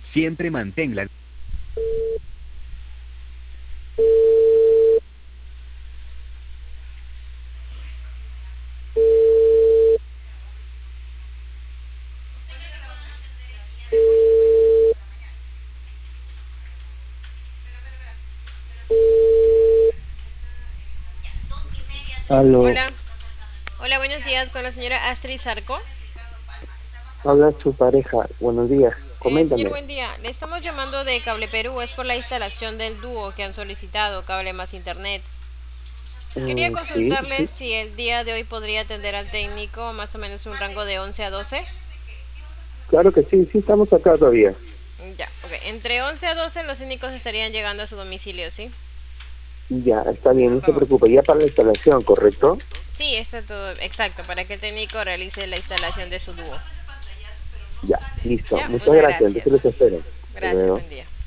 Siempre manténla. Aló, Hola, hola, buenos días con la señora Astrid Sarco. habla su pareja. Buenos días, Señor, coméntame. buen día. Le estamos llamando de Cable Perú, es por la instalación del dúo que han solicitado, cable más internet. Quería Sí, consultarle sí, si el día de hoy podría atender al técnico más o menos un rango de 11 a 12. claro que sí, sí estamos acá todavía. Ya, ok. Entre 11 a 12 los técnicos estarían llegando a su domicilio, ¿sí? Ya, está bien, no se Oh, preocupe. Ya para la instalación, ¿correcto? sí, está todo exacto, para que el técnico realice la instalación de su dúo. Ya, listo. Ya, Muchas muchas gracias, entonces gracias. los espero. Hasta Gracias, luego. buen día.